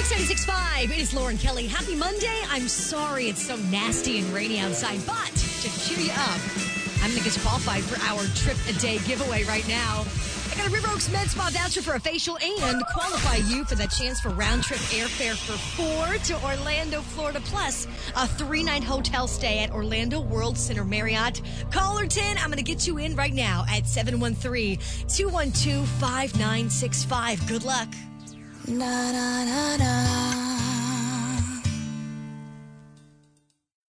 X76.5, it is Lauren Kelly. Happy Monday. I'm sorry it's so nasty and rainy outside, but to cheer you up, I'm going to get you qualified for our Trip a Day giveaway right now. I got a River Oaks Med Spa voucher for a facial and qualify you for that chance for round-trip airfare for 4 to Orlando, Florida, plus a 3-night hotel stay at Orlando World Center Marriott. Caller 10, I'm going to get you in right now at 713-212-5965. Good luck. Na na na na.